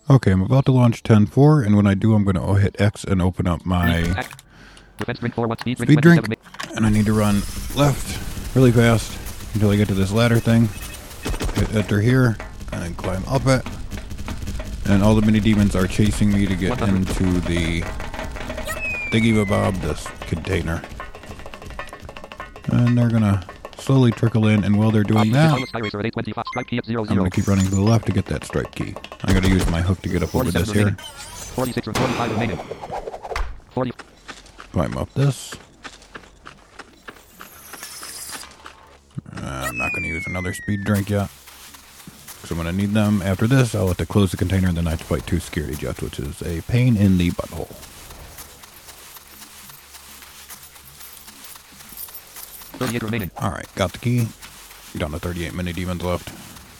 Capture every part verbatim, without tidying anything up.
Okay, I'm about to launch ten four, and when I do, I'm going to hit X and open up my speed drink, and I need to run left really fast until I get to this ladder thing. Hit enter here, and then climb up it. And all the mini demons are chasing me to get into the thingy-bob, this container. And they're going to slowly trickle in, and while they're doing that, I'm going to keep running to the left to get that strike key. I'm going to use my hook to get up over this here. Climb up this. Uh, I'm not going to use another speed drink yet, because I'm going to need them. After this, I'll have to close the container, and then I have to fight two security jets, which is a pain in the butthole. thirty-eight remaining. Alright, got the key. Down to thirty-eight mini demons left.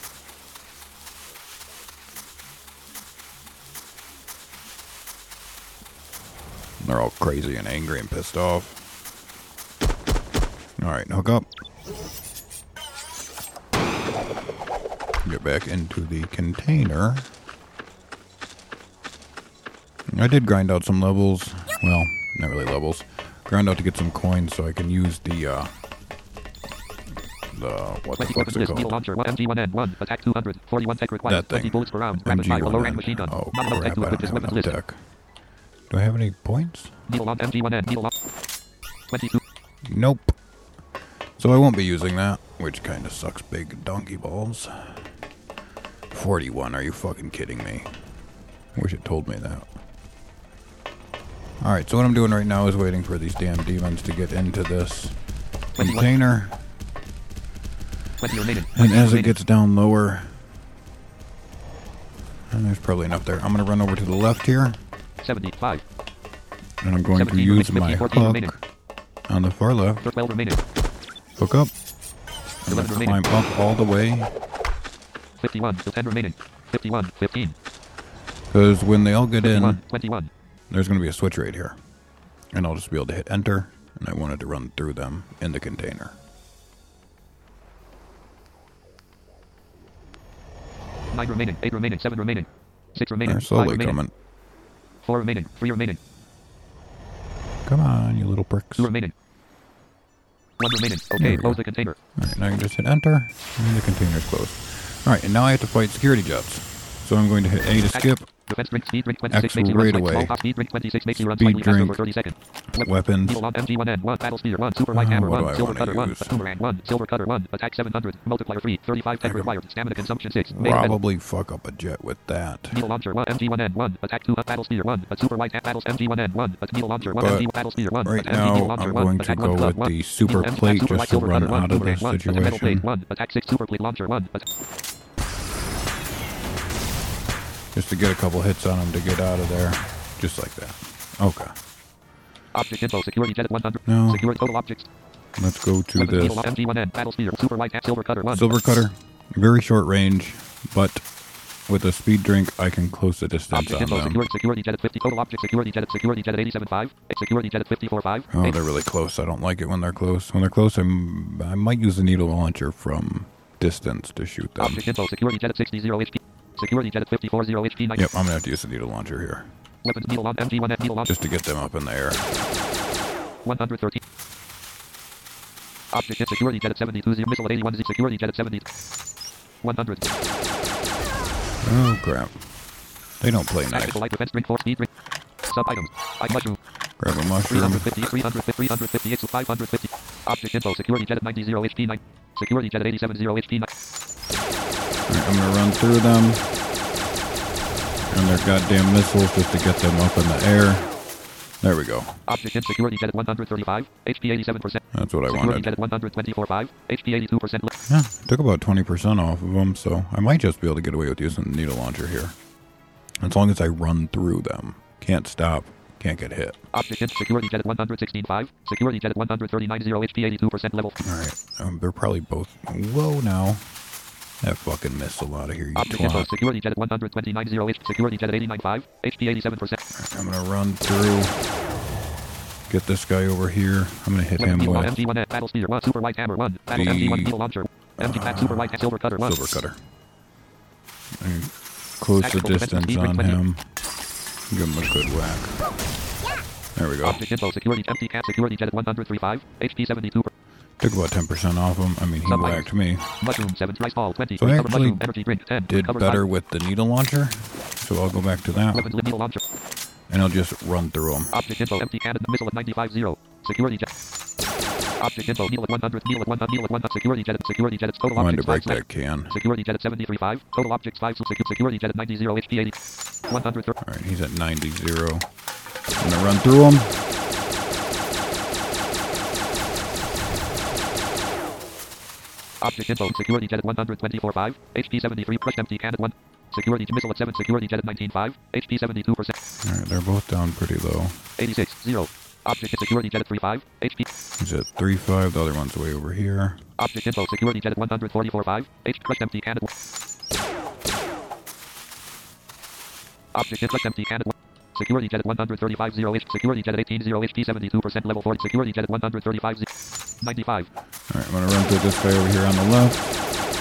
They're all crazy and angry and pissed off. Alright, hook up. Get back into the container. I did grind out some levels. Well, not really levels. Grind out to get some coins so I can use the, uh... The, what the fuck's it called? M G one N one, attack two hundred, forty-one tech required, that thing. bullets per round, M G one N. low range machine gun. Oh, crap, I don't have enough tech. Do I have any points? Needle on M G one N, needle on twenty-two. Nope. So I won't be using that, which kind of sucks big donkey balls. forty-one, are you fucking kidding me? I wish it told me that. Alright, so what I'm doing right now is waiting for these damn demons to get into this container. And as it gets down lower, and there's probably enough there, I'm going to run over to the left here. seventy-five. And I'm going to use my hook on the far left. Hook up. And climb up all the way. fifty-one, ten remaining. fifty-one, fifteen. Because when they all get in, twenty-one. There's going to be a switch right here. And I'll just be able to hit enter. And I wanted to run through them in the container. nine remaining, eight remaining, seven remaining, six remaining, They're slowly five remaining, coming. four remaining, three remaining. Come on, you little pricks. two remaining. one remaining. Okay, close the container. Alright, now I can just hit enter, and the container's closed. Alright, and now I have to fight security jets. So I'm going to hit A to skip. Defense drink, speed drink twenty-six, X right away. Speed drink twenty-six makes you run Speed slightly faster drink. for thirty seconds. Weapons. Needle on M G one N one, battle speeder one, super light Oh, hammer what do one, I silver wanna cutter one, use? boomerang one, silver cutter one, attack seven hundred, multiplier three, thirty-five tech required, stamina consumption six. Main event. Probably fuck up a jet with that. Needle launcher one, M G one N one, attack two, battle speeder one, a super light battles M G one N one, but needle launcher one, But M G battle speeder one, right M G now, needle launcher I'm one, going to attack go one, glove with one, the super needle M G plate super just light to silver run cutter one, out of boomerang this one, attack metal plate situation. one, attack six super plate launcher one, attack Just to get a couple hits on them to get out of there. Just like that. Okay. object info, security jet at one hundred, No. secure total objects. Let's go to Weapons, this needle M G one N, battle speeder, super light, silver cutter one. silver cutter. Very short range, but with a speed drink, I can close the distance Object on info, them. security, security jet at fifty, total object, security jet at security jet at eighty-seven point five, security jet at fifty-four point five. Oh, they're really close. I don't like it when they're close. When they're close, I'm, I might use the needle launcher from distance to shoot them. Object info, security jet at sixty, zero H P. Security jet at fifty-four, zero H P. Yep, I'm gonna have to use the needle launcher here. Weapons, needle on M G one N, needle launcher. Just to get them up in the air. one hundred thirteen. Object hit, security jet at seventy-two, zero, missile at eighty-one, Z, security jet at seventy. one hundred. Oh, crap. They don't play nice. Tactical light defense drink, four speed drink. Sub items. I mushroom. Grab a three mushroom. hundred fifty, three hundred fifty, three hundred fifty-eight to five hundred fifty. Object info, security jet at ninety, zero H P, nine. Security jet at eighty-seven, zero H P, nine. Alright, I'm gonna run through them. And their goddamn missiles just to get them up in the air. There we go. Object hit, security jet at one hundred thirty-five, H P eighty-seven percent. That's what I Security wanted. jet at one hundred twenty-four point five, H P eighty-two percent. Yeah, took about twenty percent off of them, so I might just be able to get away with using the needle launcher here. As long as I run through them. Can't stop. Can't get hit. Object hit, security jet at one hundred sixteen point five, security jet at one hundred thirty-nine, zero H P eighty-two percent level. Alright, um, they're probably both... Whoa, now. That fucking missile out of here, you Object info, twat. security jet at one hundred twenty-nine, zero H P, security jet at eighty-nine point five, H P eighty-seven percent. I'm gonna run through. Get this guy over here. I'm gonna hit him M with G one N, battle speeder one, super light hammer one, battle The, M G one needle launcher, M G uh, super light silver cutter one. silver cutter. And close the Tactical defense distance speed on twenty. him. Give him a good whack. There we go. Object info security empty cat security jet at one hundred thirty-five. H P seventy-two. Took about ten percent off him. I mean, he Sub whacked me. Mushroom seven rice ball twenty. So I Recover actually mushroom energy drink ten. Did Recover better five. with the needle launcher. So I'll go back to that. Weapons with needle launcher. And I'll just run through them. Object info empty cannon missile at ninety-five zero. Security jet. Object info needle at one hundred. Needle at one hundred. Needle at one hundred. Security jet. Security jet. Total I wanted objects to break five. that can. Security jet at seventy-three five. Total objects five. Secu- security jet at ninety zero. H P eighty. one hundred thirty. Alright, he's at ninety zero. I'm gonna run through him. Object info security jet at one hundred twenty-four five. H P seventy-three. Crushed empty can at one. Security missile at seven. Security jet at nineteen five. H P seventy-two percent. Alright, they're both down pretty low. eighty-six zero. Object at security jet at three five. H P. He's at three five. The other one's way over here. Object info security jet at one hundred forty-four five. H crushed empty can at one. Object hit crushed empty can at one. Security jet at one hundred thirty-five zero. H security jet at eighteen zero. H P seventy-two percent level four. Security jet at one hundred thirty-five zero. ninety-five. Alright, I'm gonna run through this guy over here on the left.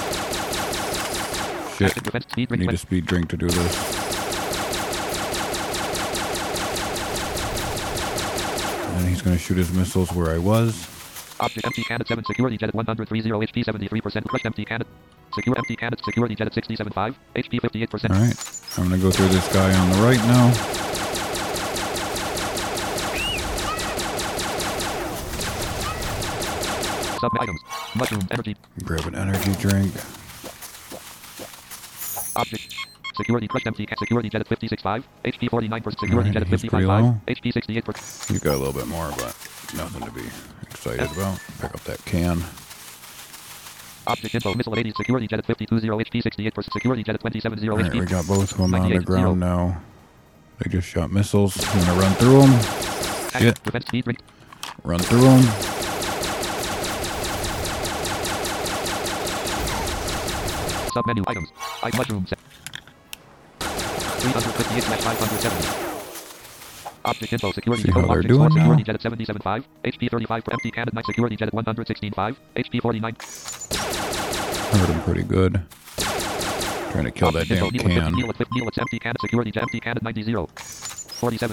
Shit. Active defense speed I drink need a twenty. speed drink to do this. And he's gonna shoot his missiles where I was. Object empty can at seven. Security jet at one hundred thirty. H P seventy-three percent. Crushed empty can at. Secure empty can at security jet at sixty-seven five. H P fifty-eight percent. Alright, I'm gonna go through this guy on the right now. Sub items. Mushroom energy. Grab an energy drink. Object. Security crushed empty can. Security jet at fifty-six five. H P forty-nine percent. Security Alright, jet at he's fifty-five pretty five. low. H P sixty-eight percent. He's got a little bit more, but nothing to be excited about. Pick up that can. Object info missile at eighty. Security jet at fifty-two zero. H P sixty-eight percent. Security jet at twenty-seven zero. H Alright, P. we got both of them on the ninety-eight zero. ground now. They just shot missiles. I'm gonna run through them. Shit. Defense speed drink. Run through them. Sub menu items. I mushroom set. three fifty-eight slash five seventy. Object info security See how total they're objects doing one. now? Security jet at seventy-seven five. H P thirty-five for empty can at night. Security jet at one hundred sixteen five. H P forty-nine. Hurt him pretty good. Trying to kill that Object info damn needle at fifty. can. Needle at fifty. Needle at empty can at security jet empty can at ninety zero. forty-seven.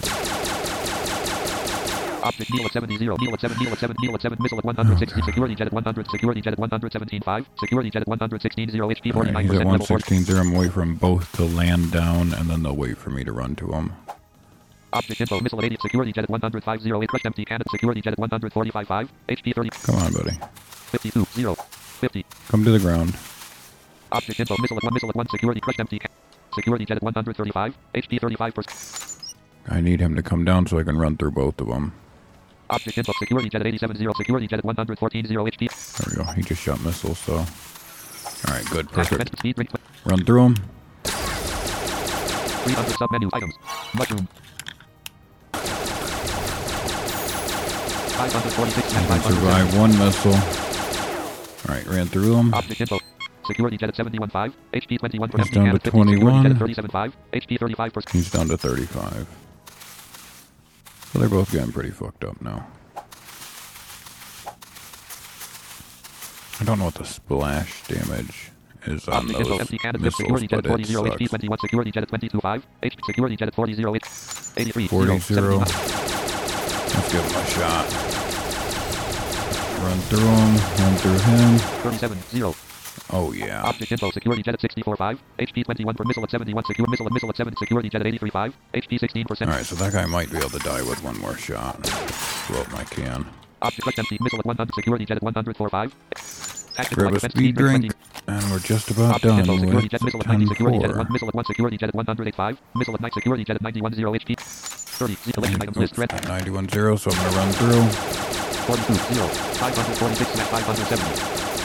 Object needle at seventy zero. Needle at seven. Needle at seven. Needle at seven. Missile at one hundred sixty. Okay. Security jet at one hundred. Security jet at one hundred seventeen five. Security jet at one hundred sixteen zero. H P Alright, forty-nine he's at percent one level four. sixteen zero. I'm waiting for them both to land down, and then they'll wait for me to run to them. Object info missile at eighty. Security jet at one hundred five zero eight. Crushed empty can at security jet at one hundred forty-five five. H P thirty. Come on, buddy. fifty-two zero. fifty. Come to the ground. Object info missile at one. Missile at one. Security crushed empty can. Security jet at one hundred thirty-five. H P thirty-five percent. I need him to come down so I can run through both of them. Object info security jet at eighty-seven zero. Security jet at one hundred fourteen zero. H P. There we go. He just shot missiles, so. Alright, good. Active Perfect. speed drink. Run through them. three hundred sub menu items. Mushroom. five hundred forty-six I and can five hundred survive one missile. Alright, ran through them. Object info. Security jet at seventy-one five. H P twenty-one for He's empty down can to at fifty. Security jet twenty-one. at thirty-seven five. H P thirty-five percent. He's down to thirty-five. So they're both getting pretty fucked up now. I don't know what the splash damage is on Object info those empty can at missiles, security jet but at forty it zero. H P sucks. twenty-one. Security jet at twenty-two five. H P security jet at forty zero. eighty-three forty zero. seventy-nine. Let's give him a shot. Run through him. Run through him. thirty-seven zero. Oh, yeah. Object info security jet at sixty-four five. H P twenty-one for missile at seventy-one. Secure missile at missile at seven. Security jet at eighty-three five. H P sixteen percent. Alright, so that guy might be able to die with one more shot. Blow up my can. Object crushed empty missile at one hundred. Security jet at one hundred four five. Active Grab a defense speed drink drink, and we're just about Object done info security with jet missile at ninety. ten Security jet at one. four. Missile at one. Security jet at one hundred eighty-five. Missile at night. Security jet at ninety-one zero. H P thirty. Collection items list red. ninety-one zero, so I'm going to run through. forty-two zero. five hundred forty-six slash five hundred seventy.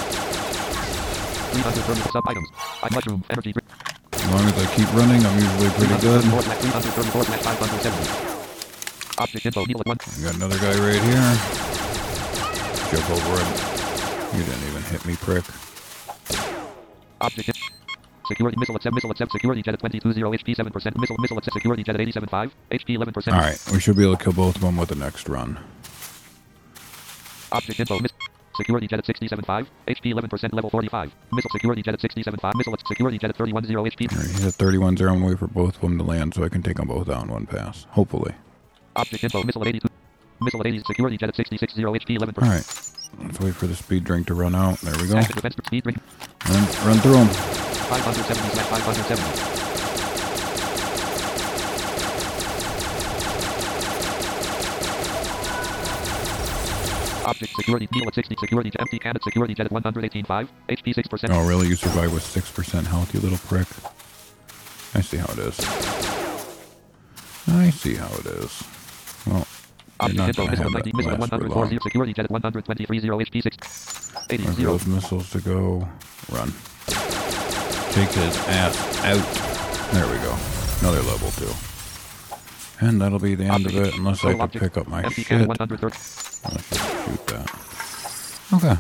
three hundred thirty sub items. I mushroom energy drink. As long as I keep running, I'm usually pretty good. three hundred thirty-four slash five hundred seventy. Object info needle at one. I got another guy right here. Jump over him. You didn't even hit me, prick. Object hit. Security missile at seven. Missile at seven. Security jet at twenty-two zero. H P seven percent. Missile missile at seven. Security jet at eighty-seven five. H P eleven percent. Alright, we should be able to kill both of them with the next run. Object info miss. Security jet at sixty-seven point five. H P eleven percent level forty-five. Missile security jet at sixty-seven point five. Missile at security jet at thirty-one point zero H P. All right, he's at thirty-one zero. I'm waiting for both of them to land so I can take them both out in one pass. Hopefully. Object info. Missile at eighty-two. Missile at eighty. Security jet at sixty-six point zero H P. eleven percent. All right. Let's wait for the speed drink to run out. There we go. Active defense speed drink. Run, run through them. five hundred seventy slash five hundred seventy. Object security deal at sixty. Security jet empty can at security jet at one hundred eighteen point five. H P six percent. Oh, really? You survived with six percent health, you little prick. I see how it is. I see how it is. Well, you're not going to have that last for long. Security jet at one hundred twenty-three point zero H P six. eighty. Wait for those missiles to go. Run. Take his ass out. There we go. Another level two. And that'll be the end of it, unless I could pick up my shit. Let's just shoot that. Okay.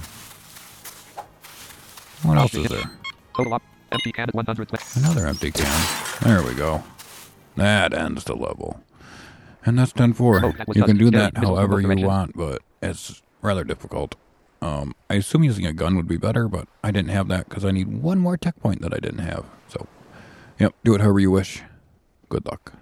What else is there? Total up. Empty can at one hundred. Another empty can. There we go. That ends the level. And that's ten four. Oh, you can do that however you want, but it's rather difficult. Um, I assume using a gun would be better, but I didn't have that because I need one more tech point that I didn't have. So, yep, do it however you wish. Good luck.